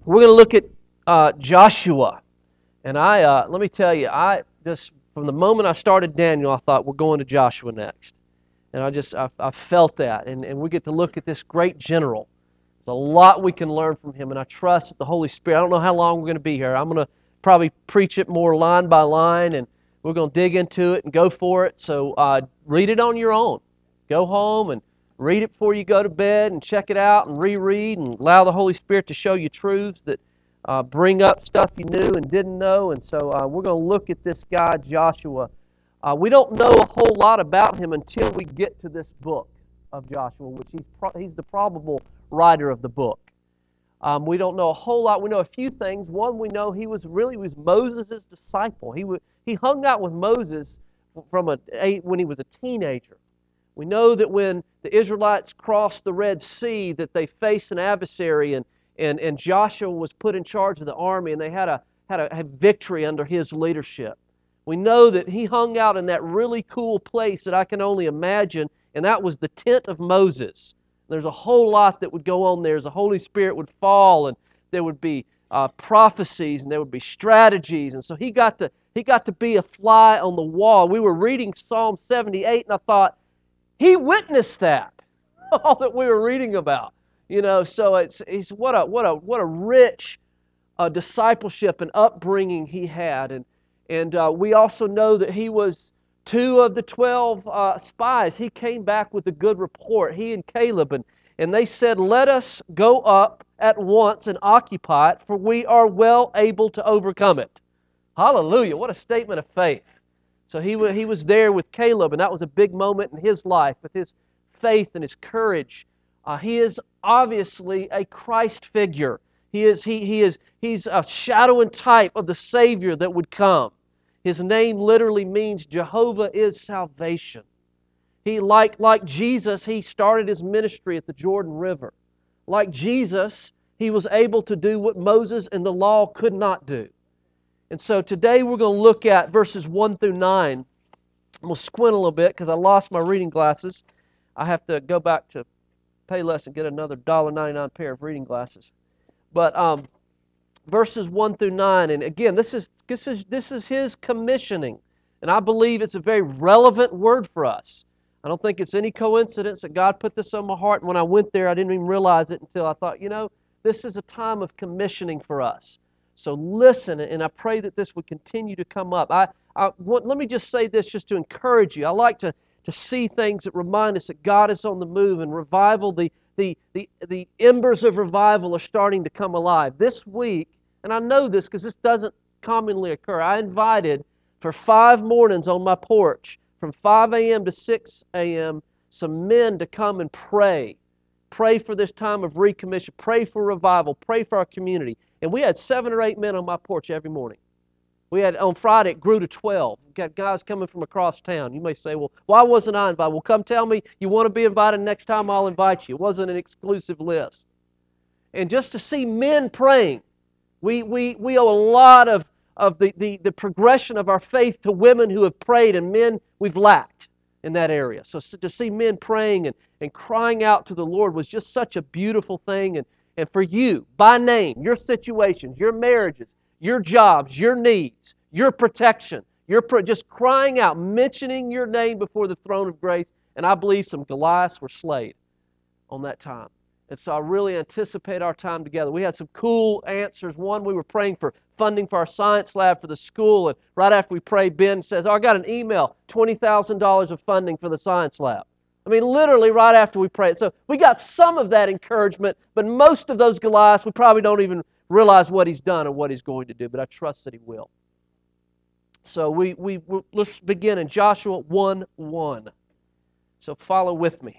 We're going to look at Joshua. And let me tell you, from the moment I started Daniel, I thought we're going to Joshua next. And I felt that. And we get to look at this great general. There's a lot we can learn from him, and I trust that the Holy Spirit, I don't know how long we're going to be here. I'm going to probably preach it more line by line, and we're going to dig into it and go for it. So read it on your own. Go home and read it before you go to bed and check it out and reread and allow the Holy Spirit to show you truths that bring up stuff you knew and didn't know. And so we're going to look at this guy, Joshua. We don't know a whole lot about him until we get to this book of Joshua, which he's the probable writer of the book. We don't know a whole lot. We know a few things. One, we know he was Moses' disciple. He hung out with Moses when he was a teenager. We know that when the Israelites crossed the Red Sea, that they faced an adversary, and Joshua was put in charge of the army, and they had a victory under his leadership. We know that he hung out in that really cool place that I can only imagine, and that was the tent of Moses. There's a whole lot that would go on there as the Holy Spirit would fall, and there would be prophecies, and there would be strategies, and so he got to be a fly on the wall. We were reading Psalm 78, and I thought, he witnessed that, all that we were reading about. So it's what a rich discipleship and upbringing he had, and we also know that he was 2 of the 12 spies. He came back with a good report, he and Caleb, and they said, "Let us go up at once and occupy it, for we are well able to overcome it." Hallelujah! What a statement of faith. So he was there with Caleb, and that was a big moment in his life with his faith and his courage. He is obviously a Christ figure. He's a shadow and type of the Savior that would come. His name literally means Jehovah is salvation. He, like Jesus, he started his ministry at the Jordan River. Like Jesus, he was able to do what Moses and the law could not do. And so today we're going to look at verses 1 through 9. I'm going to squint a little bit because I lost my reading glasses. I have to go back to Payless and get another $1.99 pair of reading glasses. But verses 1 through 9, and again, this is his commissioning. And I believe it's a very relevant word for us. I don't think it's any coincidence that God put this on my heart, and when I went there, I didn't even realize it until I thought, this is a time of commissioning for us. So listen, and I pray that this would continue to come up. Let me just say this just to encourage you. I like to see things that remind us that God is on the move, and revival, the embers of revival are starting to come alive. This week, and I know this because this doesn't commonly occur, I invited for 5 mornings on my porch, from 5 a.m. to 6 a.m., some men to come and pray. Pray for this time of recommission. Pray for revival. Pray for our community. And we had 7 or 8 men on my porch every morning. On Friday, it grew to 12. We've got guys coming from across town. You may say, well, why wasn't I invited? Well, come tell me you want to be invited next time, I'll invite you. It wasn't an exclusive list. And just to see men praying, we owe a lot of the progression of our faith to women who have prayed, and men we've lacked in that area. So to see men praying and crying out to the Lord was just such a beautiful thing. And for you, by name, your situations, your marriages, your jobs, your needs, your protection, just crying out, mentioning your name before the throne of grace. And I believe some Goliaths were slayed on that time. And so I really anticipate our time together. We had some cool answers. One, we were praying for funding for our science lab for the school, and right after we prayed, Ben says, I got an email, $20,000 of funding for the science lab. I mean, literally right after we prayed. So we got some of that encouragement, but most of those Goliaths, we probably don't even realize what he's done or what he's going to do, but I trust that he will. So let's begin in Joshua 1:1. So follow with me.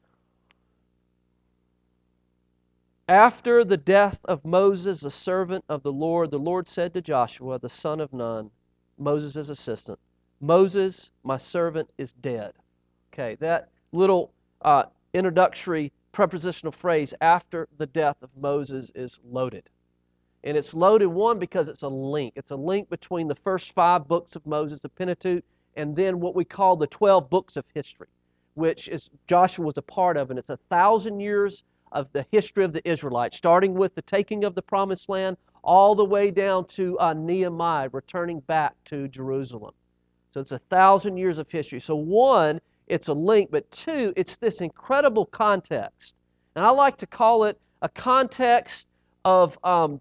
After the death of Moses, the servant of the Lord said to Joshua, the son of Nun, Moses' assistant, Moses, my servant, is dead. Okay, that little introductory prepositional phrase, after the death of Moses, is loaded. And it's loaded, one, because it's a link. It's a link between the first 5 books of Moses, the Pentateuch, and then what we call the 12 books of history, which is Joshua was a part of. And it's 1,000 years of the history of the Israelites, starting with the taking of the Promised Land all the way down to Nehemiah returning back to Jerusalem. So it's 1,000 years of history. So one, it's a link, but two, it's this incredible context. And I like to call it a context of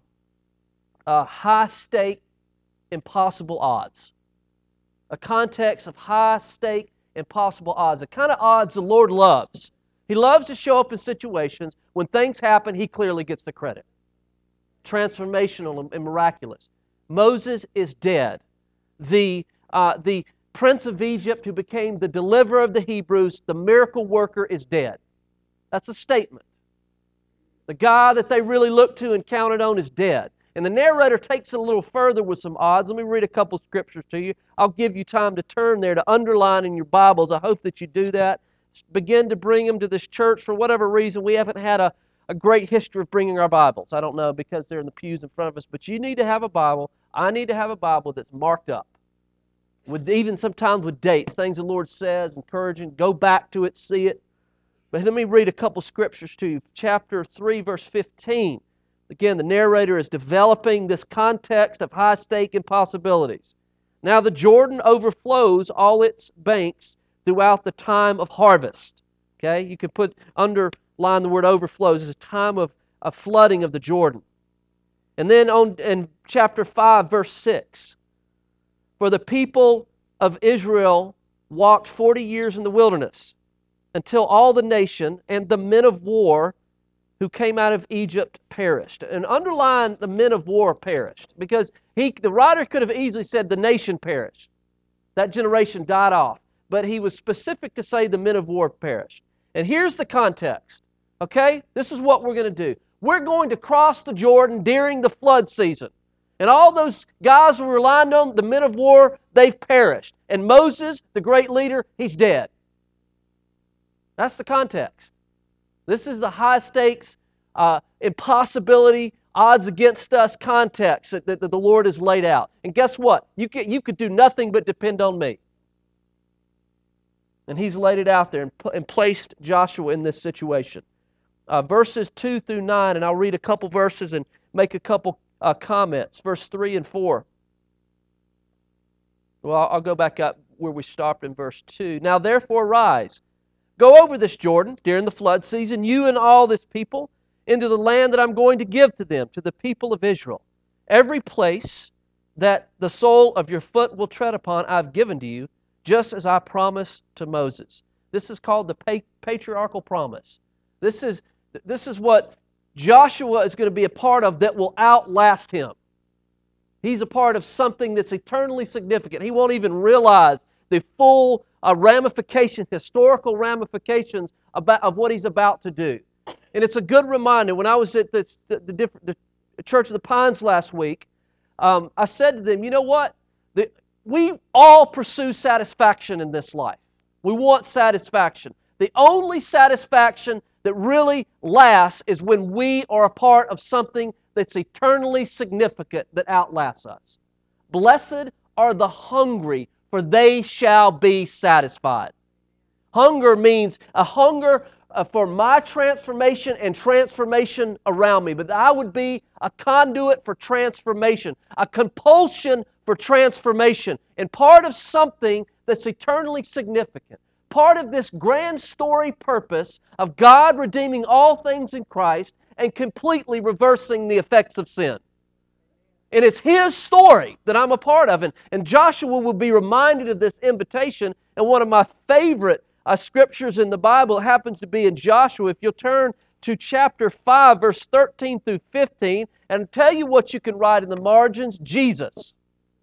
high-stake, impossible odds. A context of high-stake, impossible odds. The kind of odds the Lord loves. He loves to show up in situations when things happen, He clearly gets the credit. Transformational and miraculous. Moses is dead. The prince of Egypt who became the deliverer of the Hebrews, the miracle worker, is dead. That's a statement. The guy that they really looked to and counted on is dead. And the narrator takes it a little further with some odds. Let me read a couple scriptures to you. I'll give you time to turn there, to underline in your Bibles. I hope that you do that. Begin to bring them to this church. For whatever reason, we haven't had a great history of bringing our Bibles. I don't know, because they're in the pews in front of us. But you need to have a Bible. I need to have a Bible that's marked up, with even sometimes with dates, things the Lord says, encouraging. Go back to it, see it. But let me read a couple scriptures to you. Chapter 3, verse 15. Again, the narrator is developing this context of high-stake impossibilities. Now the Jordan overflows all its banks throughout the time of harvest. Okay, you can underline the word overflows. It's a time of flooding of the Jordan. And then in chapter 5, verse 6, for the people of Israel walked 40 years in the wilderness, until all the nation and the men of war who came out of Egypt perished. And underline the men of war perished, because the writer could have easily said the nation perished. That generation died off. But he was specific to say the men of war perished. And here's the context. Okay? This is what we're going to do. We're going to cross the Jordan during the flood season. And all those guys who were relying on, the men of war, they've perished. And Moses, the great leader, he's dead. That's the context. This is the high stakes, impossibility, odds against us context that the Lord has laid out. And guess what? You could do nothing but depend on me. And He's laid it out there and placed Joshua in this situation. Verses 2 through 9, and I'll read a couple verses and make a couple comments. Verse 3 and 4. Well, I'll go back up where we stopped in verse 2. Now therefore rise, go over this Jordan during the flood season, you and all this people, into the land that I'm going to give to them, to the people of Israel. Every place that the sole of your foot will tread upon, I've given to you, just as I promised to Moses. This is called the patriarchal promise. This is what Joshua is going to be a part of that will outlast him. He's a part of something that's eternally significant. He won't even realize the full ramifications, historical ramifications of what he's about to do. And it's a good reminder. When I was at the Church of the Pines last week, I said to them, you know what? We all pursue satisfaction in this life. We want satisfaction. The only satisfaction that really lasts is when we are a part of something that's eternally significant that outlasts us. Blessed are the hungry, for they shall be satisfied. Hunger means a hunger for my transformation and transformation around me. But I would be a conduit for transformation, a compulsion for transformation, and part of something that's eternally significant. Part of this grand story purpose of God redeeming all things in Christ and completely reversing the effects of sin. And it's His story that I'm a part of. And Joshua will be reminded of this invitation. And one of my favorite scriptures in the Bible happens to be in Joshua. If you'll turn to chapter 5, verse 13 through 15, and tell you what you can write in the margins, Jesus.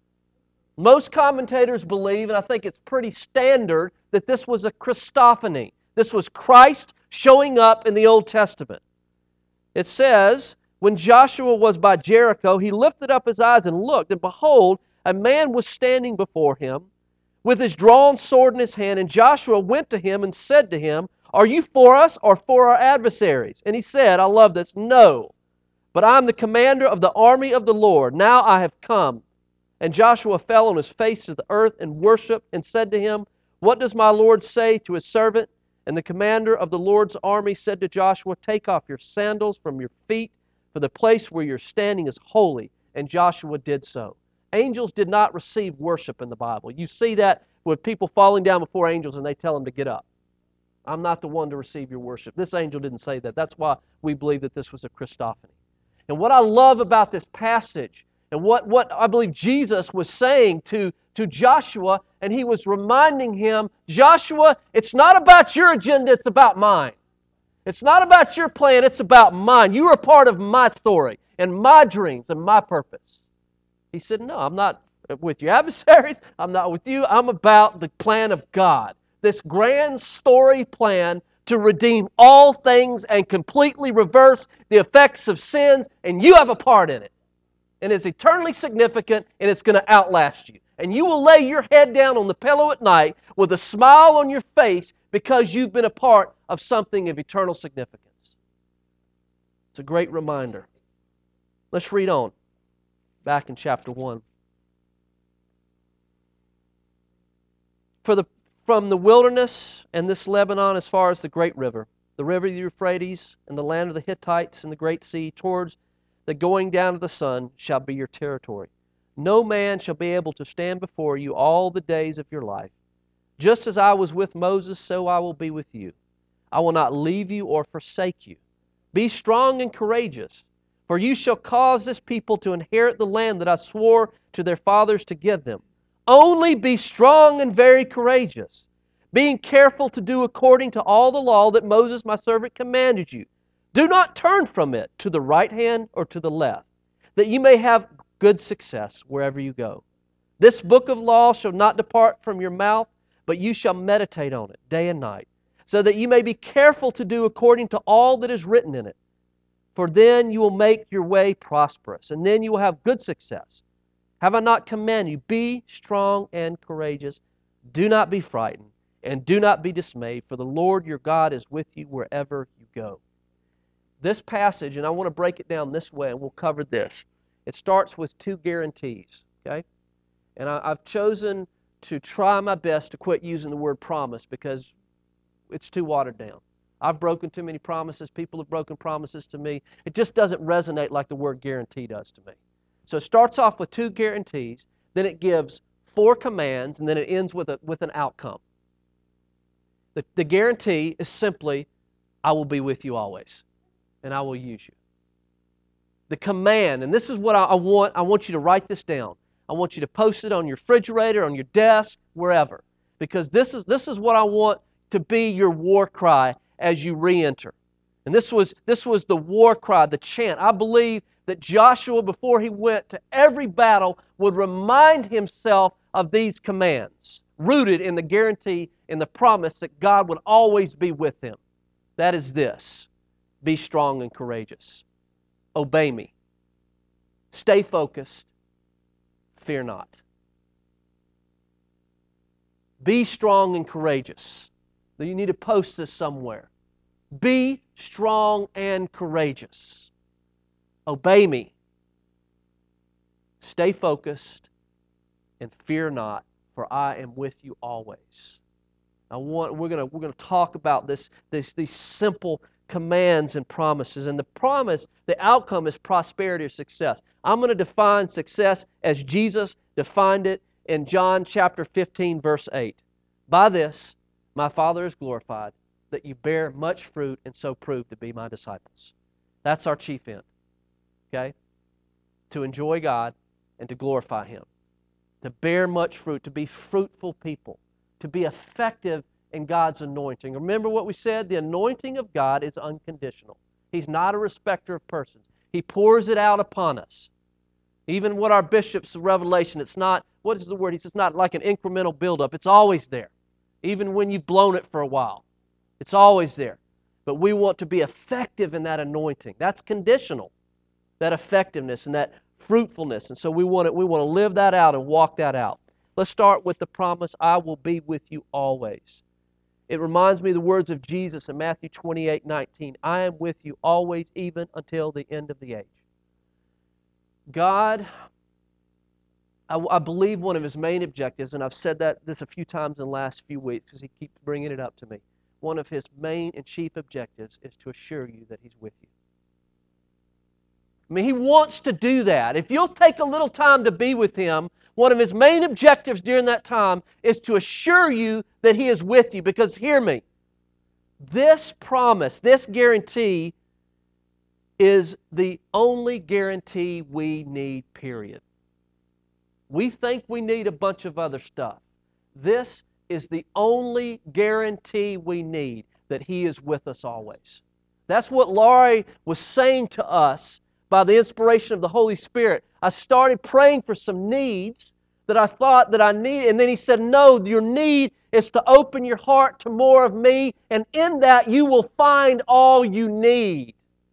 Most commentators believe, and I think it's pretty standard, that this was a Christophany. This was Christ showing up in the Old Testament. It says, when Joshua was by Jericho, he lifted up his eyes and looked, and behold, a man was standing before him with his drawn sword in his hand. And Joshua went to him and said to him, are you for us or for our adversaries? And he said, I love this, no, but I am the commander of the army of the Lord. Now I have come. And Joshua fell on his face to the earth and worshiped and said to him, what does my Lord say to his servant? And the commander of the Lord's army said to Joshua, "Take off your sandals from your feet, for the place where you're standing is holy." And Joshua did so. Angels did not receive worship in the Bible. You see that with people falling down before angels and they tell them to get up. I'm not the one to receive your worship. This angel didn't say that. That's why we believe that this was a Christophany. And what I love about this passage, and what I believe Jesus was saying to Joshua, and he was reminding him, Joshua, it's not about your agenda, it's about mine. It's not about your plan, it's about mine. You are part of my story, and my dreams, and my purpose. He said, no, I'm not with your adversaries, I'm not with you, I'm about the plan of God. This grand story plan to redeem all things and completely reverse the effects of sins, and you have a part in it. And it's eternally significant, and it's going to outlast you. And you will lay your head down on the pillow at night with a smile on your face because you've been a part of something of eternal significance. It's a great reminder. Let's read on, back in chapter 1. From the wilderness and this Lebanon as far as the great river, the river of the Euphrates and the land of the Hittites and the great sea, towards the going down of the sun, shall be your territory. No man shall be able to stand before you all the days of your life. Just as I was with Moses, so I will be with you. I will not leave you or forsake you. Be strong and courageous, for you shall cause this people to inherit the land that I swore to their fathers to give them. Only be strong and very courageous, being careful to do according to all the law that Moses my servant commanded you. Do not turn from it to the right hand or to the left, that you may have good success wherever you go. This book of law shall not depart from your mouth, but you shall meditate on it day and night, so that you may be careful to do according to all that is written in it. For then you will make your way prosperous, and then you will have good success. Have I not commanded you? Be strong and courageous. Do not be frightened, and do not be dismayed, for the Lord your God is with you wherever you go. This passage, and I want to break it down this way, and we'll cover this. It starts with two guarantees, okay? And I've chosen to try my best to quit using the word promise because it's too watered down. I've broken too many promises. People have broken promises to me. It just doesn't resonate like the word guarantee does to me. So it starts off with two guarantees, then it gives 4 commands, and then it ends with an outcome. The guarantee is simply, I will be with you always, and I will use you. The command, and this is what I want you to write this down. I want you to post it on your refrigerator, on your desk, wherever. Because this is what I want to be your war cry as you re-enter. And this was the war cry, the chant. I believe that Joshua, before he went to every battle, would remind himself of these commands, rooted in the guarantee, in the promise that God would always be with him. That is this: be strong and courageous. Obey me. Stay focused. Fear not. Be strong and courageous. You need to post this somewhere. Be strong and courageous. Obey me. Stay focused and fear not, for I am with you always. We're going to talk about these simple commands and promises. And the promise, the outcome is prosperity or success. I'm going to define success as Jesus defined it in John chapter 15, verse 8. By this, my Father is glorified, that you bear much fruit and so prove to be my disciples. That's our chief end. Okay? To enjoy God and to glorify Him. To bear much fruit, to be fruitful people. To be effective in God's anointing. Remember what we said? The anointing of God is unconditional. He's not a respecter of persons. He pours it out upon us. Even what our bishop's revelation, it's not, what is the word? He says it's not like an incremental buildup. It's always there. Even when you've blown it for a while. It's always there. But we want to be effective in that anointing. That's conditional. That effectiveness and that fruitfulness. And so we want to live that out and walk that out. Let's start with the promise, I will be with you always. It reminds me of the words of Jesus in Matthew 28:19. I am with you always, even until the end of the age. God, I believe one of His main objectives, and I've said this a few times in the last few weeks because He keeps bringing it up to me. one of His main and chief objectives is to assure you that He's with you. I mean, He wants to do that. If you'll take a little time to be with Him, one of His main objectives during that time is to assure you that He is with you. Because, hear me, this promise, this guarantee is the only guarantee we need, period. We think we need a bunch of other stuff. This is the only guarantee we need, that He is with us always. That's what Laurie was saying to us by the inspiration of the Holy Spirit. I started praying for some needs that I thought that I needed, and then He said, no, your need is to open your heart to more of me, and in that you will find all you need.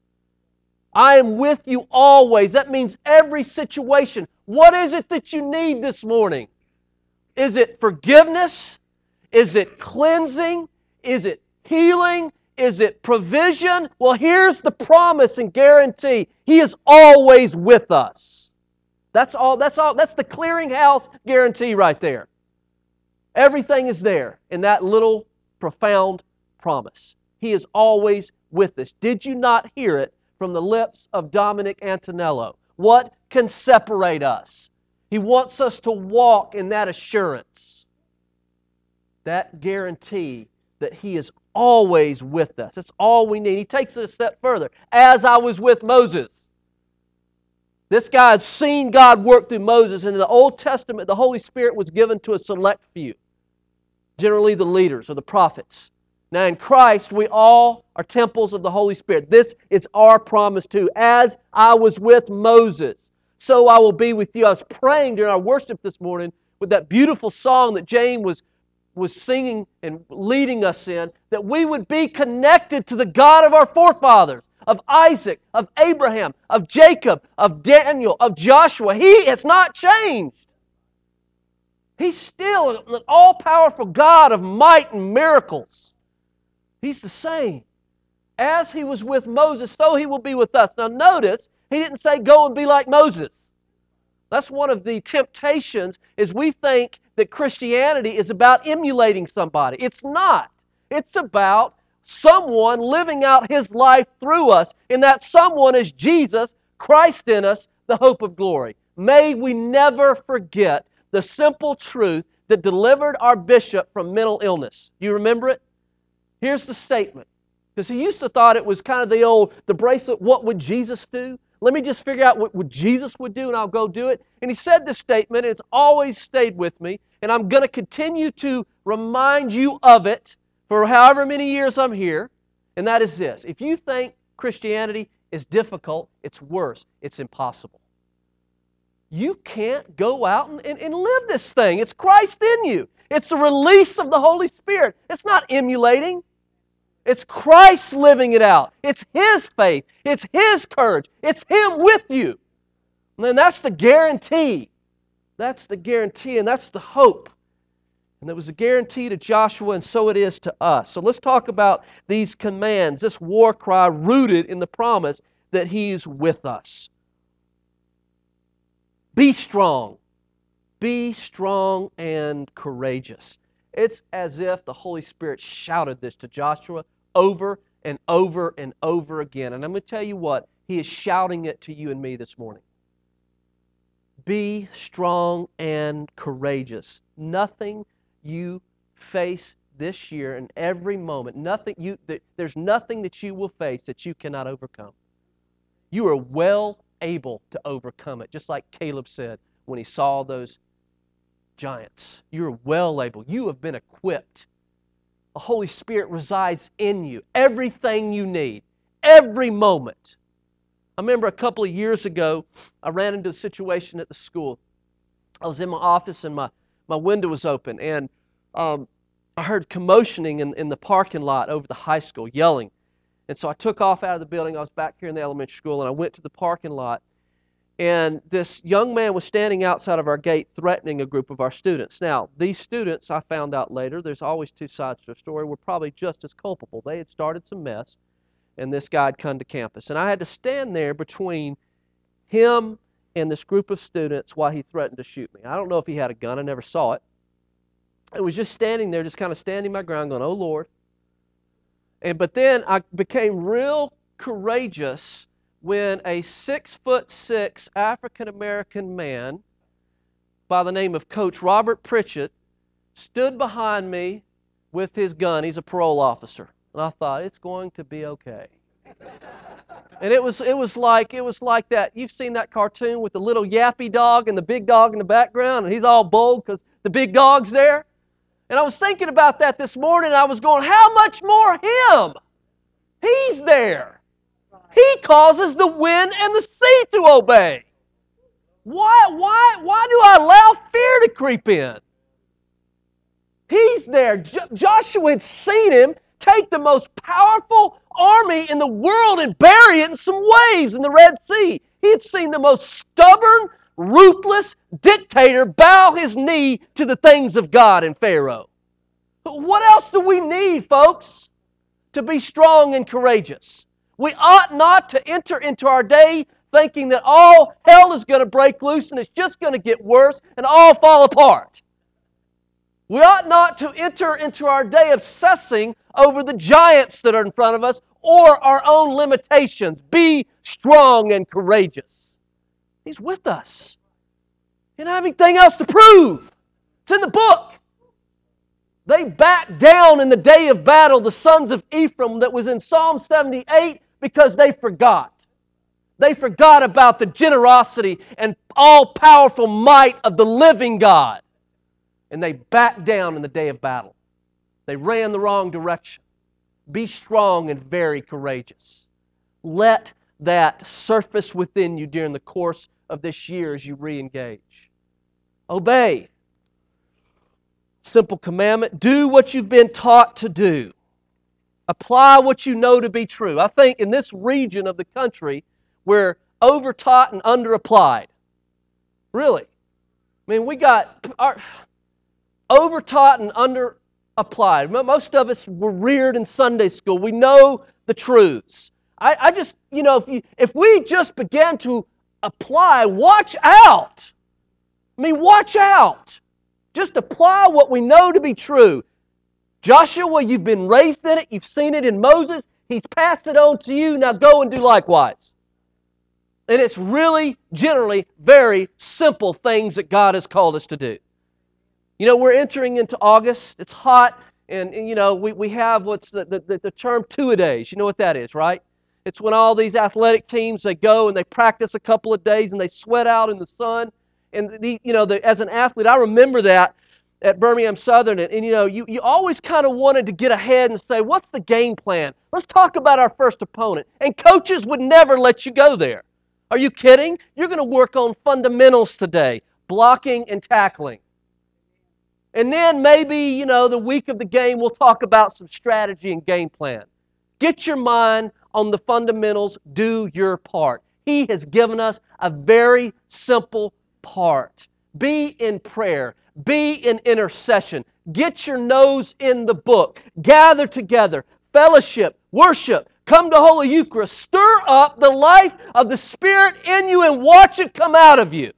I am with you always. That means every situation. What is it that you need this morning? Is it forgiveness? Is it cleansing? Is it healing? Is it provision? Well, here's the promise and guarantee. He is always with us. That's all. That's the clearinghouse guarantee right there. Everything is there in that little profound promise. He is always with us. Did you not hear it from the lips of Dominic Antonello? What can separate us? He wants us to walk in that assurance, that guarantee that He is always with us. That's all we need. He takes it a step further. As I was with Moses. This guy had seen God work through Moses, and in the Old Testament, the Holy Spirit was given to a select few, generally the leaders or the prophets. Now in Christ, we all are temples of the Holy Spirit. This is our promise too. As I was with Moses, so I will be with you. I was praying during our worship this morning with that beautiful song that Jane was singing and leading us in, that we would be connected to the God of our forefathers, of Isaac, of Abraham, of Jacob, of Daniel, of Joshua. He has not changed. He's still an all-powerful God of might and miracles. He's the same. As He was with Moses, so He will be with us. Now notice, He didn't say go and be like Moses. That's one of the temptations, is we think that Christianity is about emulating somebody. It's not. It's about someone living out His life through us, and that someone is Jesus, Christ in us, the hope of glory. May we never forget the simple truth that delivered our bishop from mental illness. Do you remember it? Here's the statement. Because he used to thought it was kind of the bracelet, what would Jesus do? Let me just figure out what Jesus would do and I'll go do it. And he said this statement, and it's always stayed with me, and I'm going to continue to remind you of it for however many years I'm here, and that is this. If you think Christianity is difficult, it's worse. It's impossible. You can't go out and live this thing. It's Christ in you. It's a release of the Holy Spirit. It's not emulating. It's Christ living it out. It's His faith. It's His courage. It's Him with you. And that's the guarantee. That's the guarantee, and that's the hope. And it was a guarantee to Joshua, and so it is to us. So let's talk about these commands, this war cry rooted in the promise that He's with us. Be strong. Be strong and courageous. It's as if the Holy Spirit shouted this to Joshua over and over and over again. And I'm going to tell you what, He is shouting it to you and me this morning. Be strong and courageous. Nothing you face this year and every moment, there's nothing that you will face that you cannot overcome. You are well able to overcome it, just like Caleb said when he saw those giants. You're well able. You have been equipped. The Holy Spirit resides in you. Everything you need, every moment. I remember a couple of years ago, I ran into a situation at the school. I was in my office and my window was open, and I heard commotioning in the parking lot over the high school, yelling. And so I took off out of the building. I was back here in the elementary school, and I went to the parking lot. And this young man was standing outside of our gate threatening a group of our students. Now, these students, I found out later, there's always two sides to a story, were probably just as culpable. They had started some mess, and this guy had come to campus. And I had to stand there between him and this group of students while he threatened to shoot me. I don't know if he had a gun. I never saw it. I was just standing there, just kind of standing my ground, going, oh, Lord. But then I became real courageous when a 6'6" African American man by the name of Coach Robert Pritchett stood behind me with his gun. He's a parole officer. And I thought, it's going to be okay. And it was like that. You've seen that cartoon with the little yappy dog and the big dog in the background, and he's all bold because the big dog's there. And I was thinking about that this morning, and I was going, how much more him? He's there. He causes the wind and the sea to obey. Why do I allow fear to creep in? He's there. Joshua had seen him take the most powerful army in the world and bury it in some waves in the Red Sea. He had seen the most stubborn, ruthless dictator bow his knee to the things of God in Pharaoh. But what else do we need, folks, to be strong and courageous? We ought not to enter into our day thinking that all hell is going to break loose and it's just going to get worse and all fall apart. We ought not to enter into our day obsessing over the giants that are in front of us or our own limitations. Be strong and courageous. He's with us. You don't have anything else to prove. It's in the book. They backed down in the day of battle, the sons of Ephraim, that was in Psalm 78, because they forgot. They forgot about the generosity and all-powerful might of the living God. And they backed down in the day of battle. They ran the wrong direction. Be strong and very courageous. Let that surface within you during the course of this year as you re-engage. Obey. Simple commandment. Do what you've been taught to do. Apply what you know to be true. I think in this region of the country, we're over-taught and under-applied. Really. I mean, we got over-taught and under-applied. Most of us were reared in Sunday school. We know the truths. I just, if we just began to apply, watch out. I mean, watch out. Just apply what we know to be true. Joshua, you've been raised in it. You've seen it in Moses. He's passed it on to you. Now go and do likewise. And it's really, generally, very simple things that God has called us to do. We're entering into August. It's hot. And we have what's the term two-a-days. You know what that is, right? It's when all these athletic teams, they go and they practice a couple of days and they sweat out in the sun. And as an athlete, I remember that at Birmingham Southern. And you always kind of wanted to get ahead and say, what's the game plan? Let's talk about our first opponent. And coaches would never let you go there. Are you kidding? You're going to work on fundamentals today, blocking and tackling. And then maybe, the week of the game, we'll talk about some strategy and game plan. Get your mind on the fundamentals. Do your part. He has given us a very simple part. Be in prayer. Be in intercession. Get your nose in the book. Gather together. Fellowship. Worship. Come to Holy Eucharist. Stir up the life of the Spirit in you and watch it come out of you.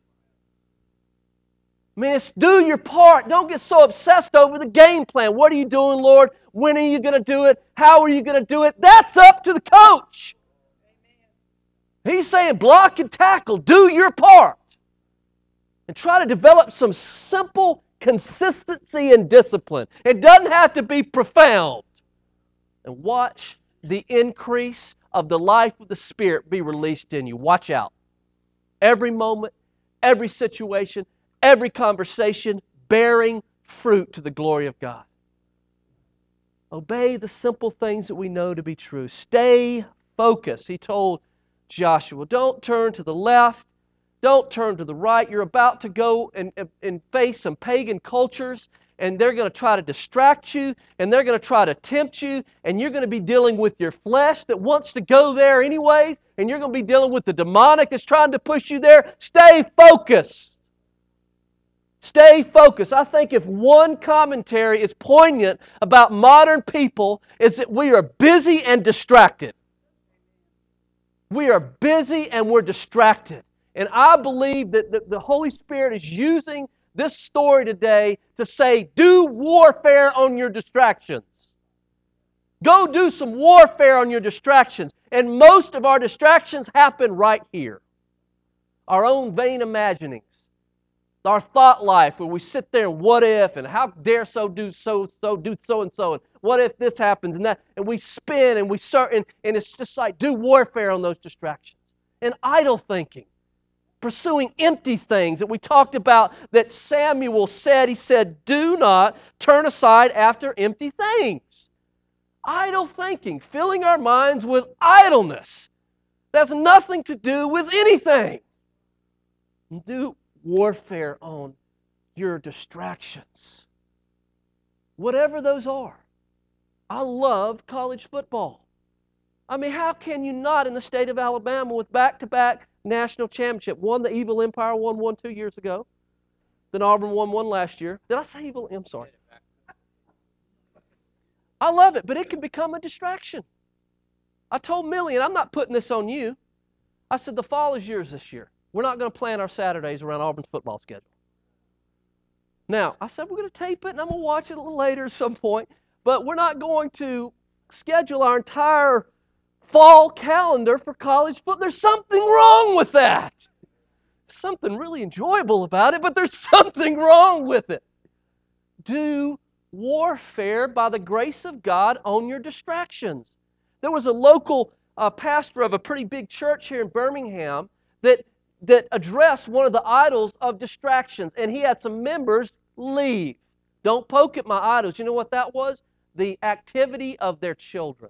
I mean, it's do your part. Don't get so obsessed over the game plan. What are you doing, Lord? When are you going to do it? How are you going to do it? That's up to the coach. He's saying block and tackle. Do your part. And try to develop some simple consistency and discipline. It doesn't have to be profound. And watch the increase of the life of the Spirit be released in you. Watch out. Every moment, every situation, every conversation bearing fruit to the glory of God. Obey the simple things that we know to be true. Stay focused. He told Joshua, don't turn to the left. Don't turn to the right. You're about to go and face some pagan cultures, and they're going to try to distract you, and they're going to try to tempt you, and you're going to be dealing with your flesh that wants to go there anyways, and you're going to be dealing with the demonic that's trying to push you there. Stay focused. Stay focused. I think if one commentary is poignant about modern people, is that we are busy and distracted. We are busy and we're distracted. And I believe that the Holy Spirit is using this story today to say, do warfare on your distractions. Go do some warfare on your distractions. And most of our distractions happen right here. Our own vain imaginings. Our thought life where we sit there and what if and how dare do so and so and what if this happens and that, and we spin and we start and it's just like do warfare on those distractions. And idle thinking. Pursuing empty things that we talked about that Samuel said. He said, do not turn aside after empty things. Idle thinking, filling our minds with idleness. That has nothing to do with anything. Do warfare on your distractions. Whatever those are. I love college football. I mean, how can you not in the state of Alabama with back-to-back national championship? One, the Evil Empire won one 2 years ago. Then Auburn won one last year. Did I say Evil? I'm sorry. I love it, but it can become a distraction. I told Millie, and I'm not putting this on you, I said, the fall is yours this year. We're not going to plan our Saturdays around Auburn's football schedule. Now, I said we're going to tape it, and I'm going to watch it a little later at some point, but we're not going to schedule our entire fall calendar for college football. There's something wrong with that. Something really enjoyable about it, but there's something wrong with it. Do warfare by the grace of God on your distractions. There was a local pastor of a pretty big church here in Birmingham that addressed one of the idols of distractions, and he had some members leave. Don't poke at my idols. You know what that was? The activity of their children.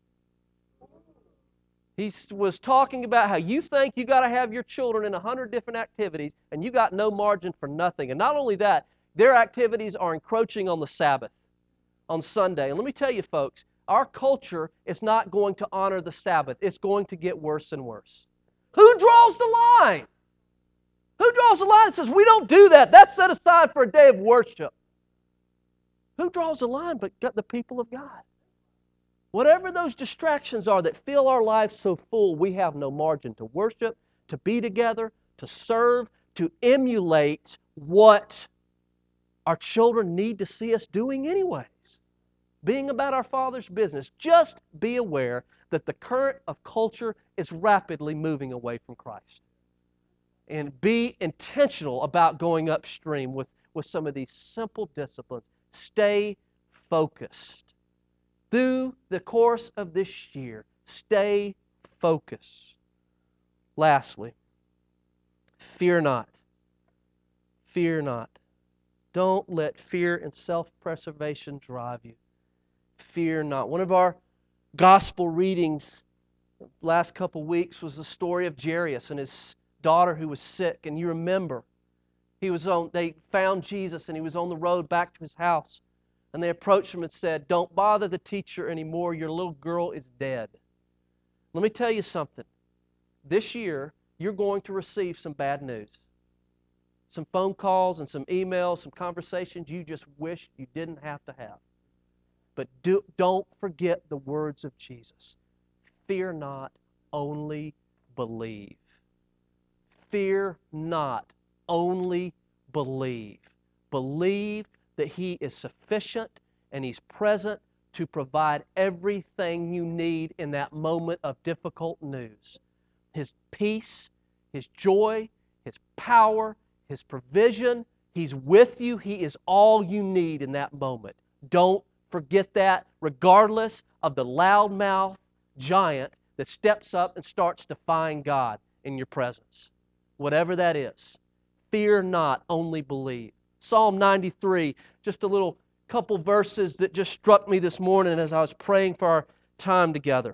He was talking about how you think you got to have your children in 100 different activities, and you got no margin for nothing. And not only that, their activities are encroaching on the Sabbath, on Sunday. And let me tell you, folks, our culture is not going to honor the Sabbath. It's going to get worse and worse. Who draws the line? Who draws the line and says, we don't do that. That's set aside for a day of worship. Who draws the line but the people of God? Whatever those distractions are that fill our lives so full, we have no margin to worship, to be together, to serve, to emulate what our children need to see us doing anyways. Being about our Father's business. Just be aware that the current of culture is rapidly moving away from Christ. And be intentional about going upstream with some of these simple disciplines. Stay focused. Through the course of this year, stay focused. Lastly, fear not. Fear not. Don't let fear and self-preservation drive you. Fear not. One of our gospel readings last couple weeks was the story of Jairus and his daughter who was sick. And you remember, they found Jesus and he was on the road back to his house. And they approached him and said, don't bother the teacher anymore. Your little girl is dead. Let me tell you something. This year, you're going to receive some bad news. Some phone calls and some emails, some conversations you just wish you didn't have to have. But don't forget the words of Jesus. Fear not, only believe. Fear not, only believe. Believe that He is sufficient and He's present to provide everything you need in that moment of difficult news. His peace, His joy, His power, His provision, He's with you. He is all you need in that moment. Don't forget that, regardless of the loudmouth giant that steps up and starts defying God in your presence. Whatever that is, fear not, only believe. Psalm 93, just a little couple verses that just struck me this morning as I was praying for our time together.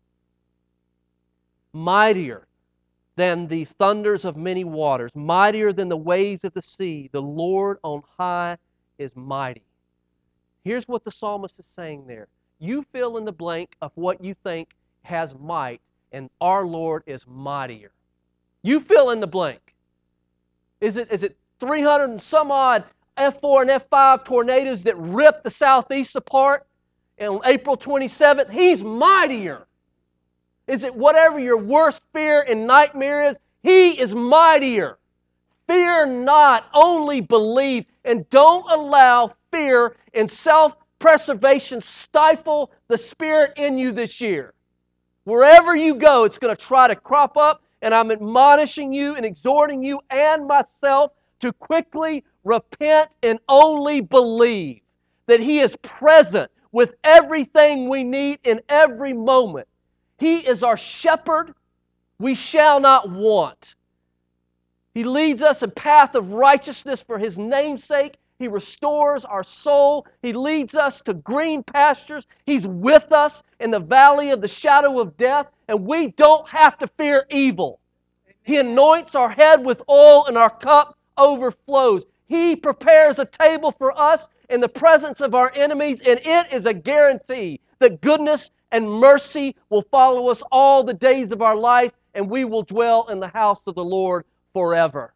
Mightier than the thunders of many waters, mightier than the waves of the sea, the Lord on high is mighty. Here's what the psalmist is saying there. You fill in the blank of what you think has might, and our Lord is mightier. You fill in the blank. Is it 300 and some odd F4 and F5 tornadoes that ripped the southeast apart on April 27th? He's mightier. Is it whatever your worst fear and nightmare is? He is mightier. Fear not, only believe. And don't allow fear and self-preservation stifle the Spirit in you this year. Wherever you go, it's going to try to crop up, and I'm admonishing you and exhorting you and myself to quickly repent and only believe that He is present with everything we need in every moment. He is our shepherd. We shall not want. He leads us a path of righteousness for His name's sake. He restores our soul. He leads us to green pastures. He's with us in the valley of the shadow of death, and we don't have to fear evil. He anoints our head with oil, and our cup overflows. He prepares a table for us in the presence of our enemies, and it is a guarantee that goodness and mercy will follow us all the days of our life, and we will dwell in the house of the Lord forever.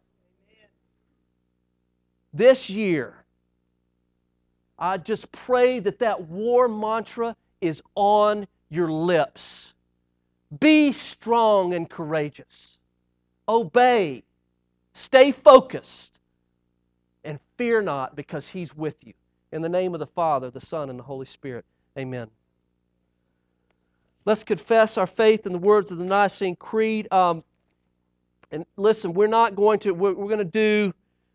This year, I just pray that that war mantra is on your lips. Be strong and courageous. Obey. Stay focused. And fear not, because He's with you. In the name of the Father, the Son, and the Holy Spirit. Amen. Let's confess our faith in the words of the Nicene Creed. And listen, we're going to do